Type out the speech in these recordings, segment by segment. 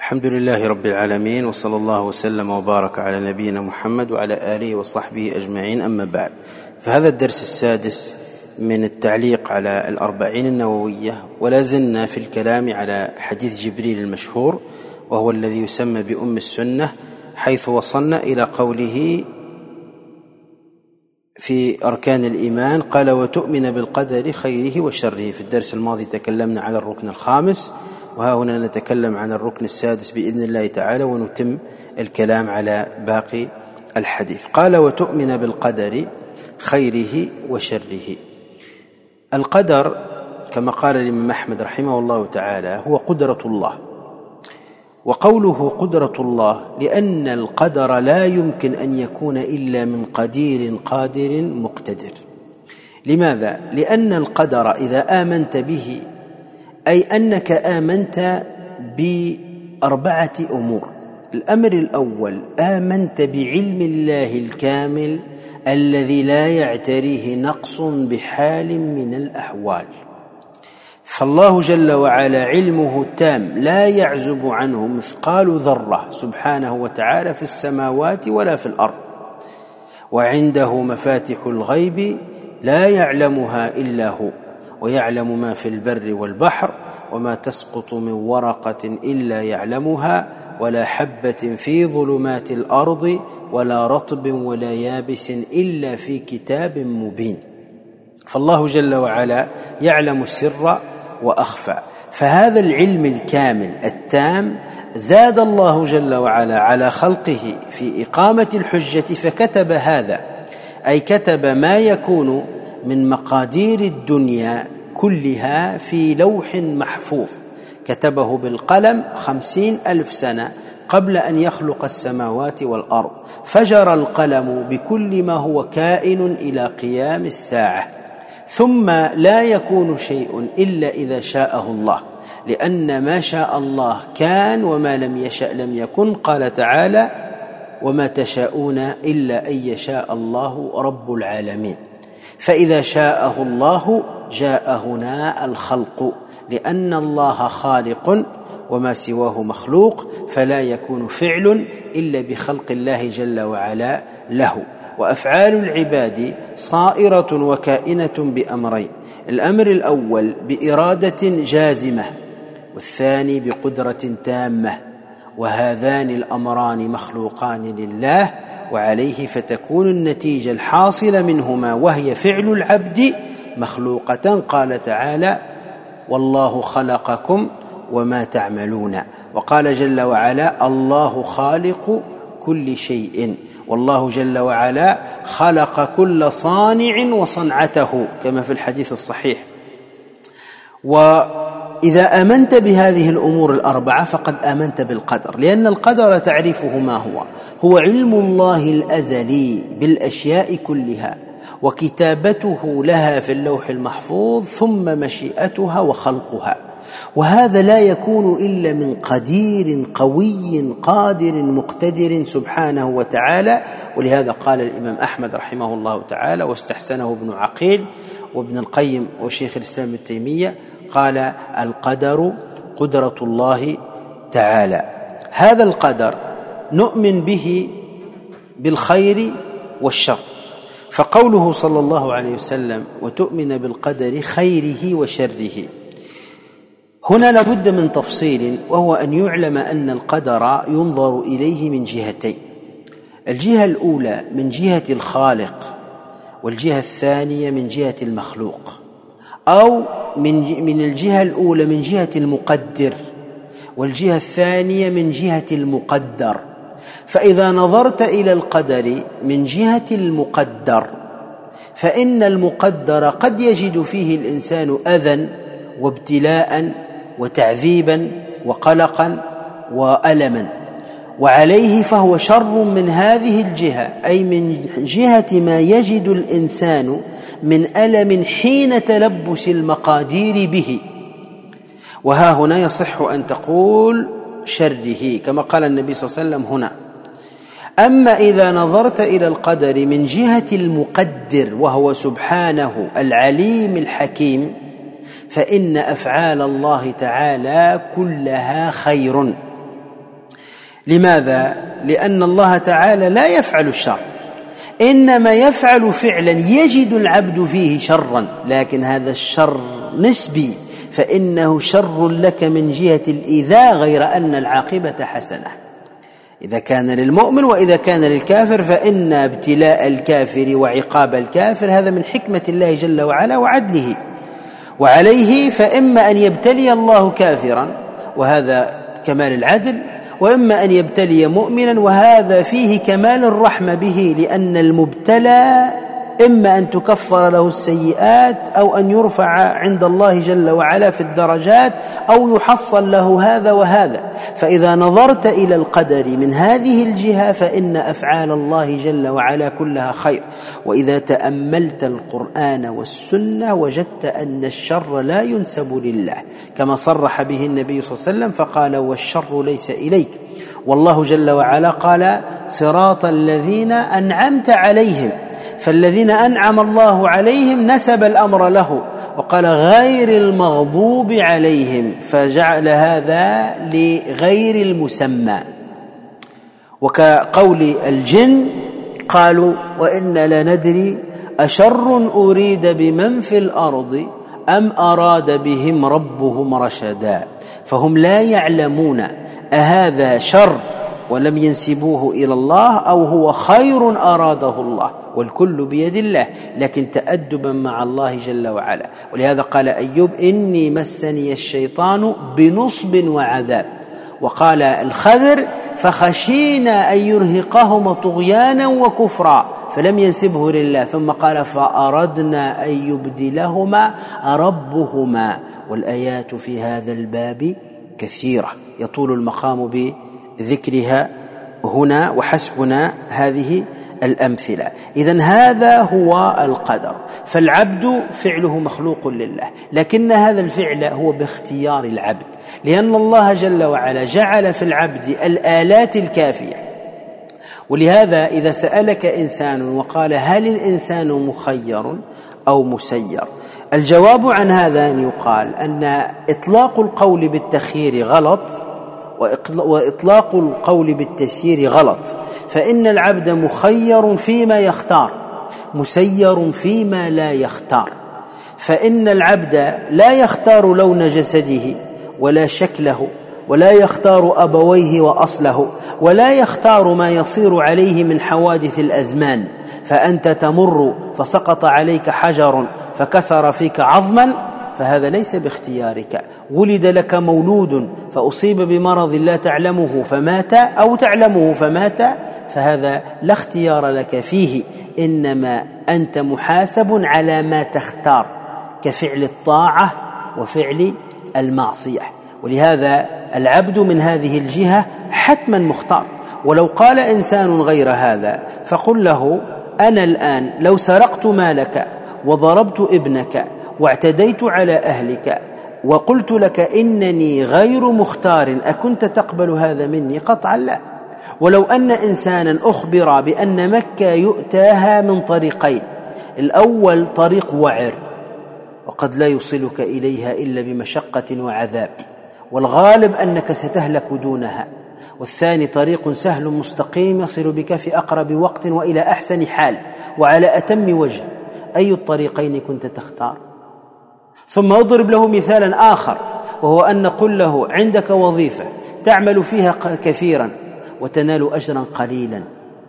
الحمد لله رب العالمين، وصلى الله وسلم وبارك على نبينا محمد وعلى آله وصحبه أجمعين. أما بعد، فهذا الدرس السادس من التعليق على الأربعين النووية، ولا زلنا في الكلام على حديث جبريل المشهور، وهو الذي يسمى بأم السنة، حيث وصلنا إلى قوله في أركان الإيمان قال: وتؤمن بالقدر خيره وشره. في الدرس الماضي تكلمنا على الركن الخامس، وها هنا نتكلم عن الركن السادس بإذن الله تعالى، ونتم الكلام على باقي الحديث. قال: وتؤمن بالقدر خيره وشره. القدر كما قال الإمام أحمد رحمه الله تعالى هو قدرة الله، وقوله قدرة الله لأن القدر لا يمكن أن يكون إلا من قدير قادر مقتدر. لماذا؟ لأن القدر إذا آمنت به أي أنك آمنت بأربعة أمور. الأمر الأول: آمنت بعلم الله الكامل الذي لا يعتريه نقص بحال من الأحوال، فالله جل وعلا علمه التام لا يعزب عنه مثقال ذرة سبحانه وتعالى في السماوات ولا في الأرض، وعنده مفاتح الغيب لا يعلمها إلا هو، ويعلم ما في البر والبحر، وما تسقط من ورقة إلا يعلمها، ولا حبة في ظلمات الأرض ولا رطب ولا يابس إلا في كتاب مبين. فالله جل وعلا يعلم السر وأخفى. فهذا العلم الكامل التام زاد الله جل وعلا على خلقه في إقامة الحجة، فكتب هذا، أي كتب ما يكون من مقادير الدنيا كلها في لوح محفوظ، كتبه بالقلم 50,000 سنة قبل أن يخلق السماوات والأرض، فجر القلم بكل ما هو كائن إلى قيام الساعة. ثم لا يكون شيء إلا إذا شاءه الله، لأن ما شاء الله كان، وما لم يشأ لم يكن. قال تعالى: وما تشاءون إلا أن يشاء الله رب العالمين. فإذا شاءه الله جاء هنا الخلق، لأن الله خالق وما سواه مخلوق، فلا يكون فعل إلا بخلق الله جل وعلا له. وأفعال العباد صائرة وكائنة بأمرين: الأمر الأول بإرادة جازمة، والثاني بقدرة تامة، وهذان الأمران مخلوقان لله، وعليه فتكون النتيجة الحاصلة منهما وهي فعل العبد مخلوقة. قال تعالى: والله خلقكم وما تعملون. وقال جل وعلا: الله خالق كل شيء، والله جل وعلا خلق كل صانع وصنعته، كما في الحديث الصحيح. وإذا آمنت بهذه الأمور الأربعة فقد آمنت بالقدر، لأن القدر تعريفه ما هو علم الله الأزلي بالأشياء كلها، وكتابته لها في اللوح المحفوظ، ثم مشيئتها وخلقها. وهذا لا يكون إلا من قدير قوي قادر مقتدر سبحانه وتعالى. ولهذا قال الإمام أحمد رحمه الله تعالى، واستحسنه ابن عقيل وابن القيم وشيخ الإسلام ابن تيمية، قال: القدر قدرة الله تعالى. هذا القدر نؤمن به بالخير والشر. فقوله صلى الله عليه وسلم: وتؤمن بالقدر خيره وشره، هنا لابد من تفصيل، وهو أن يعلم أن القدر ينظر إليه من جهتين: الجهة الأولى من جهة الخالق، والجهة الثانية من جهة المخلوق، أو من الجهة الأولى من جهة المقدر، والجهة الثانية من جهة المقدر. فإذا نظرت إلى القدر من جهة المقدر، فإن المقدر قد يجد فيه الإنسان أذى وابتلاء وتعذيبا وقلقا وألما، وعليه فهو شر من هذه الجهة، أي من جهة ما يجد الإنسان من ألم حين تلبس المقادير به. وها هنا يصح أن تقول شره، كما قال النبي صلى الله عليه وسلم هنا. أما إذا نظرت إلى القدر من جهة المقدر، وهو سبحانه العليم الحكيم، فإن أفعال الله تعالى كلها خير، لماذا؟ لأن الله تعالى لا يفعل الشر، إنما يفعل فعلا يجد العبد فيه شرا، لكن هذا الشر نسبي، فإنه شر لك من جهة الإيذاء، غير أن العاقبة حسنة إذا كان للمؤمن. وإذا كان للكافر فإن ابتلاء الكافر وعقاب الكافر هذا من حكمة الله جل وعلا وعدله. وعليه فإما أن يبتلي الله كافرا وهذا كمال العدل، وإما أن يبتلي مؤمنا وهذا فيه كمال الرحمة به، لأن المبتلى إما أن تكفر له السيئات أو أن يرفع عند الله جل وعلا في الدرجات أو يحصل له هذا وهذا. فإذا نظرت إلى القدر من هذه الجهة فإن أفعال الله جل وعلا كلها خير. وإذا تأملت القرآن والسنة وجدت أن الشر لا ينسب لله، كما صرح به النبي صلى الله عليه وسلم فقال: والشر ليس إليك. والله جل وعلا قال: صراط الذين أنعمت عليهم، فالذين أنعم الله عليهم نسب الأمر له، وقال: غير المغضوب عليهم، فجعل هذا لغير المسمى. وكقول الجن قالوا: وإنا لندري أشر أريد بمن في الأرض أم أراد بهم ربهم رشدا. فهم لا يعلمون أهذا شر ولم ينسبوه إلى الله أو هو خير أراده الله، والكل بيد الله، لكن تأدبا مع الله جل وعلا. ولهذا قال أيوب: إني مسني الشيطان بنصب وعذاب. وقال الخضر: فخشينا أن يرهقهما طغيانا وكفرا، فلم ينسبه لله. ثم قال: فأردنا أن يبدلهما ربهما. والآيات في هذا الباب كثيرة يطول المقام بذكرها هنا، وحسبنا هذه الأمثلة. إذن هذا هو القدر، فالعبد فعله مخلوق لله، لكن هذا الفعل هو باختيار العبد، لأن الله جل وعلا جعل في العبد الآلات الكافية. ولهذا إذا سألك إنسان وقال: هل الإنسان مخير أو مسير؟ الجواب عن هذا أن يقال أن إطلاق القول بالتخيير غلط، وإطلاق القول بالتسيير غلط. فإن العبد مخير فيما يختار، مسير فيما لا يختار. فإن العبد لا يختار لون جسده ولا شكله، ولا يختار أبويه وأصله، ولا يختار ما يصير عليه من حوادث الأزمان. فأنت تمر فسقط عليك حجر فكسر فيك عظما، فهذا ليس باختيارك. ولد لك مولود فأصيب بمرض لا تعلمه فمات، أو تعلمه فمات، فهذا لا اختيار لك فيه، إنما أنت محاسب على ما تختار، كفعل الطاعة وفعل المعصية. ولهذا العبد من هذه الجهة حتما مختار. ولو قال إنسان غير هذا فقل له: أنا الآن لو سرقت مالك وضربت ابنك واعتديت على أهلك وقلت لك إنني غير مختار، أكنت تقبل هذا مني؟ قطعا لا. ولو أن إنسانا أخبر بأن مكة يؤتاها من طريقين: الأول طريق وعر وقد لا يوصلك إليها إلا بمشقة وعذاب، والغالب أنك ستهلك دونها، والثاني طريق سهل مستقيم يصل بك في أقرب وقت وإلى أحسن حال وعلى أتم وجه، أي الطريقين كنت تختار؟ ثم أضرب له مثالا آخر، وهو أن نقول له: عندك وظيفة تعمل فيها كثيرا وتنال أجرا قليلا،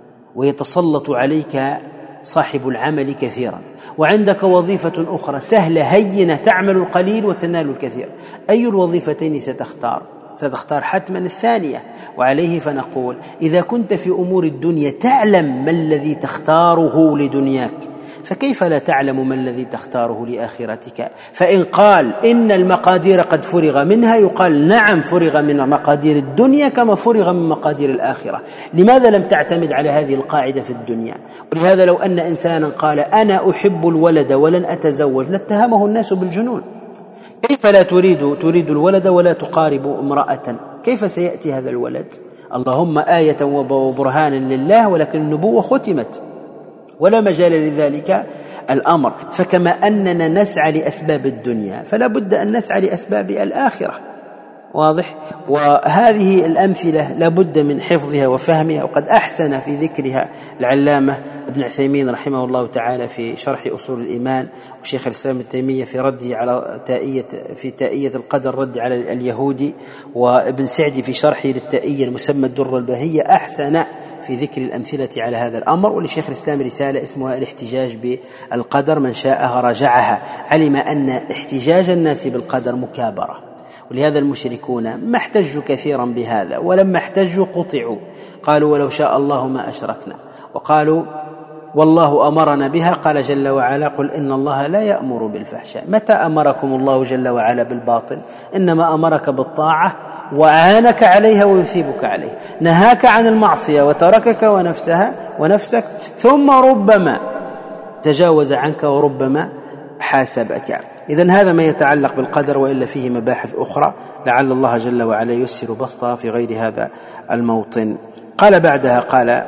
ويتسلط عليك صاحب العمل كثيرا، وعندك وظيفة أخرى سهلة هينة تعمل القليل وتنال الكثير، أي الوظيفتين ستختار؟ ستختار حتما الثانية. وعليه فنقول: إذا كنت في أمور الدنيا تعلم ما الذي تختاره لدنياك، فكيف لا تعلم ما الذي تختاره لآخرتك؟ فإن قال إن المقادير قد فرغ منها، يقال: نعم، فرغ من مقادير الدنيا كما فرغ من مقادير الآخرة. لماذا لم تعتمد على هذه القاعدة في الدنيا؟ ولهذا لو أن إنسانا قال: أنا أحب الولد ولن أتزوج، لاتهمه الناس بالجنون. كيف لا تريد الولد ولا تقارب امرأة؟ كيف سيأتي هذا الولد؟ اللهم آية وبرهانا لله، ولكن النبوة ختمت ولا مجال لذلك الأمر. فكما أننا نسعى لأسباب الدنيا فلا بد أن نسعى لأسباب الآخرة. واضح؟ وهذه الأمثلة لابد من حفظها وفهمها، وقد أحسن في ذكرها العلامة ابن عثيمين رحمه الله تعالى في شرح أصول الإيمان، وشيخ الإسلام ابن تيمية في رده على تائية القدر رد على اليهودي، وابن سعدي في شرحه للتائية المسمى الدر البهية أحسن في ذكر الأمثلة على هذا الأمر. ولشيخ الإسلام رسالة اسمها الاحتجاج بالقدر، من شاءها رجعها. علم أن احتجاج الناس بالقدر مكابرة، ولهذا المشركون ما احتجوا كثيرا بهذا، ولما احتجوا قطعوا، قالوا ولو شاء الله ما أشركنا، وقالوا والله أمرنا بها. قال جل وعلا قل إن الله لا يأمر بالفحشاء. متى أمركم الله جل وعلا بالباطل؟ إنما أمرك بالطاعة وعانك عليها ويثيبك عليه، نهاك عن المعصية وتركك ونفسك، ثم ربما تجاوز عنك وربما حاسبك. إذن هذا ما يتعلق بالقدر، وإلا فيه مباحث أخرى لعل الله جل وعلا يسر بسطها في غير هذا الموطن. قال بعدها قال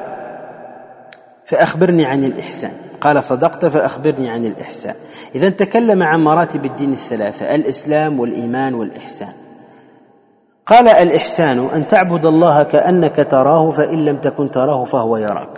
فأخبرني عن الإحسان. قال صدقت فأخبرني عن الإحسان. إذن تكلم عن مراتب الدين الثلاثة: الإسلام والإيمان والإحسان. قال الإحسان أن تعبد الله كأنك تراه فإن لم تكن تراه فهو يراك.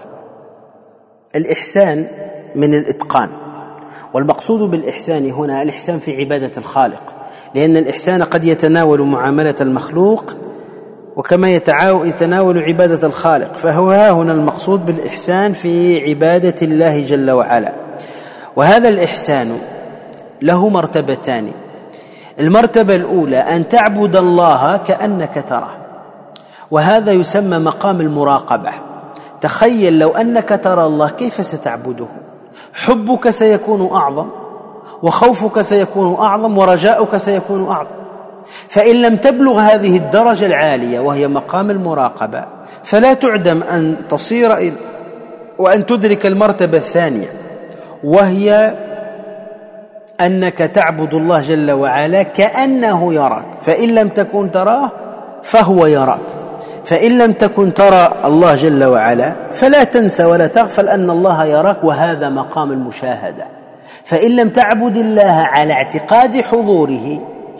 الإحسان من الإتقان، والمقصود بالإحسان هنا الإحسان في عبادة الخالق، لأن الإحسان قد يتناول معاملة المخلوق وكما يتناول عبادة الخالق، فهو هنا المقصود بالإحسان في عبادة الله جل وعلا. وهذا الإحسان له مرتبتان: المرتبة الأولى أن تعبد الله كأنك تراه، وهذا يسمى مقام المراقبة. تخيل لو أنك ترى الله كيف ستعبده؟ حبك سيكون أعظم، وخوفك سيكون أعظم، ورجاؤك سيكون أعظم. فإن لم تبلغ هذه الدرجة العالية وهي مقام المراقبة، فلا تعدم أن تصير وأن تدرك المرتبة الثانية، وهي أنك تعبد الله جل وعلا كأنه يراك، فإن لم تكن تراه فهو يراك. فإن لم تكن ترى الله جل وعلا فلا تنسى ولا تغفل أن الله يراك، وهذا مقام المشاهدة. فإن لم تعبد الله على اعتقاد حضوره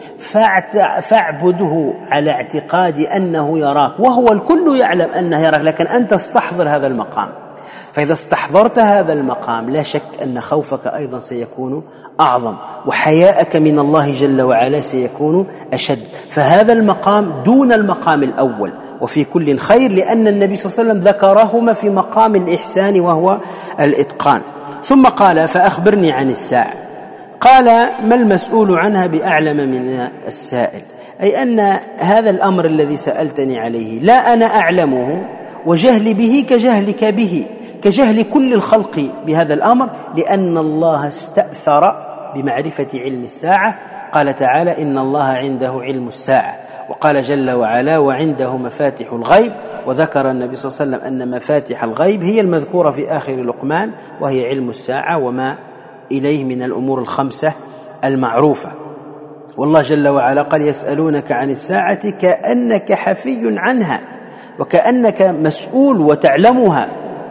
فاعبده على اعتقاد أنه يراك، وهو الكل يعلم أنه يراك، لكن أنت استحضر هذا المقام. فإذا استحضرت هذا المقام لا شك أن خوفك أيضا سيكون أعظم، وحياءك من الله جل وعلا سيكون أشد. فهذا المقام دون المقام الأول، وفي كل خير، لأن النبي صلى الله عليه وسلم ذكرهما في مقام الإحسان وهو الإتقان. ثم قال فأخبرني عن الساعة. قال ما المسؤول عنها بأعلم من السائل، أي أن هذا الأمر الذي سألتني عليه لا أنا أعلمه، وجهلي به كجهلك به، كجهل كل الخلق بهذا الأمر، لأن الله استأثر بمعرفة علم الساعة. قال تعالى إن الله عنده علم الساعة، وقال جل وعلا وعنده مفاتح الغيب، وذكر النبي صلى الله عليه وسلم أن مفاتح الغيب هي المذكورة في آخر لقمان، وهي علم الساعة وما إليه من الأمور الخمسة المعروفة. والله جل وعلا قال يسألونك عن الساعة كأنك حفي عنها، وكأنك مسؤول وتعلمها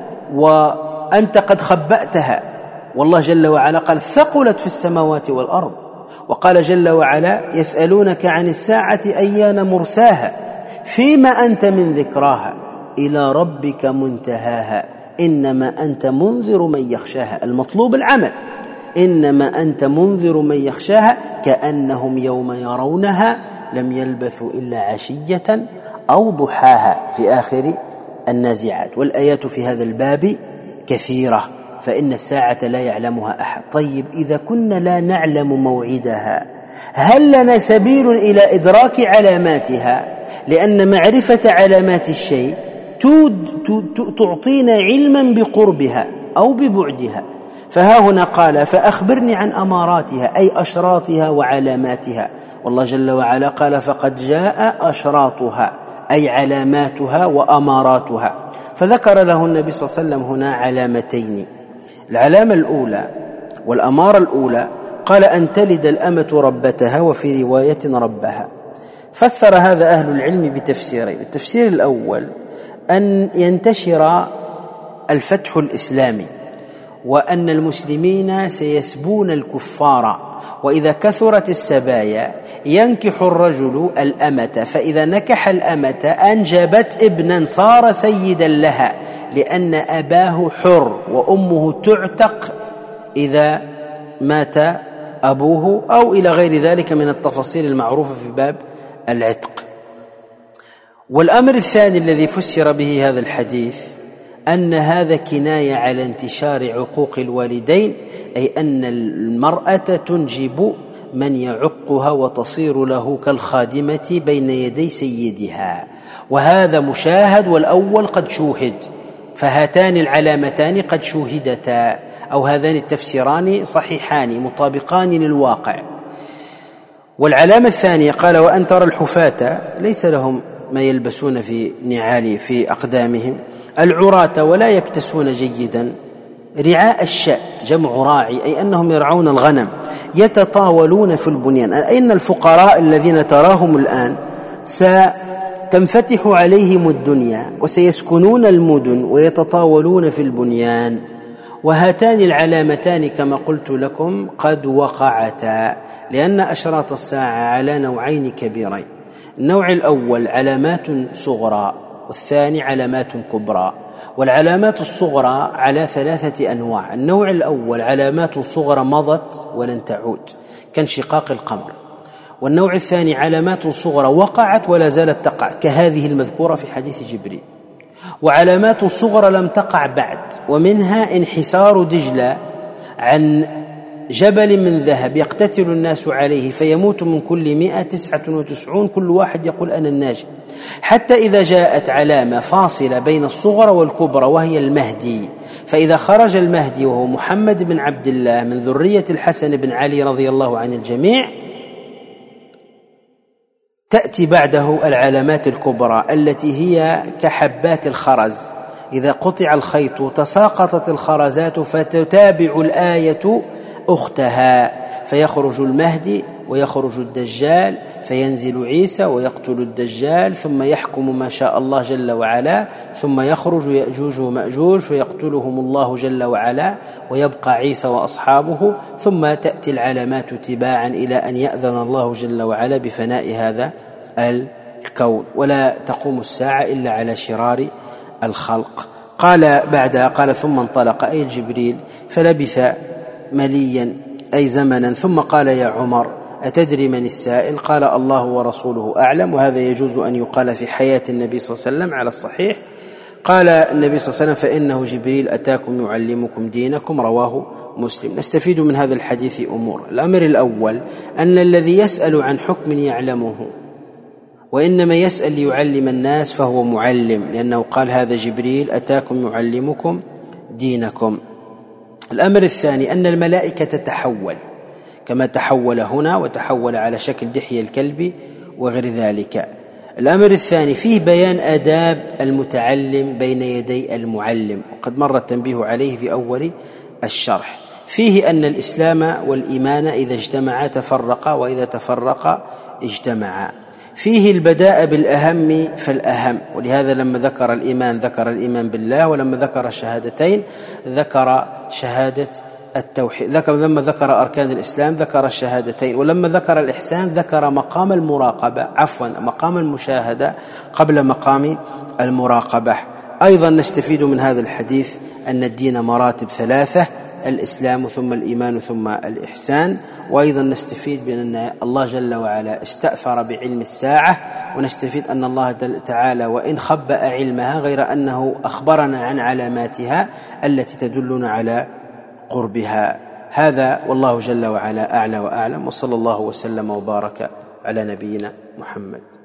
وأنت قد خبأتها. والله جل وعلا قال ثقلت في السماوات والأرض. وقال جل وعلا يسألونك عن الساعة أيان مرساها فيما أنت من ذكراها إلى ربك منتهاها إنما أنت منذر من يخشاها. المطلوب العمل، إنما أنت منذر من يخشاها كأنهم يوم يرونها لم يلبثوا إلا عشية أو ضحاها في آخر النازعات. والآيات في هذا الباب كثيرة، فإن الساعة لا يعلمها أحد. طيب إذا كنا لا نعلم موعدها، هل لنا سبيل إلى إدراك علاماتها؟ لأن معرفة علامات الشيء تعطينا علما بقربها أو ببعدها. فها هنا قال فأخبرني عن أماراتها، أي أشراطها وعلاماتها. والله جل وعلا قال فقد جاء أشراطها، أي علاماتها وأماراتها. فذكر له النبي صلى الله عليه وسلم هنا علامتين: العلامة الأولى والأمارة الأولى قال أن تلد الأمة ربتها، وفي رواية ربها. فسر هذا أهل العلم بتفسيرين: التفسير الأول أن ينتشر الفتح الإسلامي، وأن المسلمين سيسبون الكفار وإذا كثرت السبايا ينكح الرجل الأمة، فإذا نكح الأمة أنجبت ابنا صار سيدا لها، لأن أباه حر وأمه تعتق إذا مات أبوه، أو إلى غير ذلك من التفاصيل المعروفة في باب العتق. والأمر الثاني الذي فسر به هذا الحديث أن هذا كناية على انتشار عقوق الوالدين، أي أن المرأة تنجب من يعقها وتصير له كالخادمة بين يدي سيدها، وهذا مشاهد، والأول قد شوهد، فهاتان العلامتان قد شوهدتا، أو هذان التفسيران صحيحان مطابقان للواقع. والعلامة الثانية قال: وأن ترى الحفاة ليس لهم ما يلبسون في نعال في أقدامهم، العراة ولا يكتسون جيدا، رعاء الشاء جمع راعي، أي أنهم يرعون الغنم، يتطاولون في البنيان، أي أن الفقراء الذين تراهم الآن ستنفتح عليهم الدنيا وسيسكنون المدن ويتطاولون في البنيان. وهاتان العلامتان كما قلت لكم قد وقعتا، لأن أشراط الساعة على نوعين كبيرين: النوع الأول علامات صغرى، والثاني علامات كبرى. والعلامات الصغرى على 3 أنواع: النوع الأول علامات صغرى مضت ولن تعود كانشقاق القمر، والنوع الثاني علامات صغرى وقعت ولا زالت تقع كهذه المذكورة في حديث جبريل، وعلامات صغرى لم تقع بعد، ومنها انحسار دجلة عن جبل من ذهب يقتتل الناس عليه فيموت من كل 199 كل واحد يقول أنا الناجي، حتى إذا جاءت علامة فاصلة بين الصغرى والكبرى وهي المهدي، فإذا خرج المهدي وهو محمد بن عبد الله من ذرية الحسن بن علي رضي الله عن الجميع، تأتي بعده العلامات الكبرى التي هي كحبات الخرز، إذا قطع الخيط تساقطت الخرزات فتتابع الآية أختها، فيخرج المهدي ويخرج الدجال، فينزل عيسى ويقتل الدجال، ثم يحكم ما شاء الله جل وعلا، ثم يخرج يأجوج ومأجوج فيقتلهم الله جل وعلا، ويبقى عيسى وأصحابه، ثم تأتي العلامات تباعا إلى أن يأذن الله جل وعلا بفناء هذا الكون، ولا تقوم الساعة إلا على شرار الخلق. قال بعدها قال: ثم انطلق، أي جبريل، فلبث مليا أي زمنا، ثم قال: يا عمر أتدري من السائل؟ قال: الله ورسوله أعلم. وهذا يجوز أن يقال في حياة النبي صلى الله عليه وسلم على الصحيح. قال النبي صلى الله عليه وسلم: فإنه جبريل أتاكم يعلمكم دينكم، رواه مسلم. نستفيد من هذا الحديث أمور: الأمر الأول أن الذي يسأل عن حكم يعلمه، وإنما يسأل ليعلم الناس فهو معلم، لأنه قال: هذا جبريل أتاكم يعلمكم دينكم. الأمر الثاني أن الملائكة تتحول كما تحول هنا، وتحول على شكل دحية الكلب وغير ذلك. الأمر الثاني فيه بيان آداب المتعلم بين يدي المعلم، وقد مر التنبيه عليه في أول الشرح. فيه أن الإسلام والإيمان إذا اجتمعا تفرقا، وإذا تفرقا اجتمعا. فيه البداء بالأهم فالأهم، ولهذا لما ذكر الإيمان ذكر الإيمان بالله، ولما ذكر الشهادتين ذكر شهادة التوحيد، لما ذكر أركان الإسلام ذكر الشهادتين، ولما ذكر الإحسان ذكر مقام المراقبة، مقام المشاهدة قبل مقام المراقبة. أيضا نستفيد من هذا الحديث أن الدين مراتب 3: الإسلام ثم الإيمان ثم الإحسان. وأيضا نستفيد بأن الله جل وعلا استأثر بعلم الساعة، ونستفيد أن الله تعالى وإن خبأ علمها غير أنه أخبرنا عن علاماتها التي تدلنا على قربها. هذا والله جل وعلا أعلى وأعلم، وصلى الله وسلم وبارك على نبينا محمد.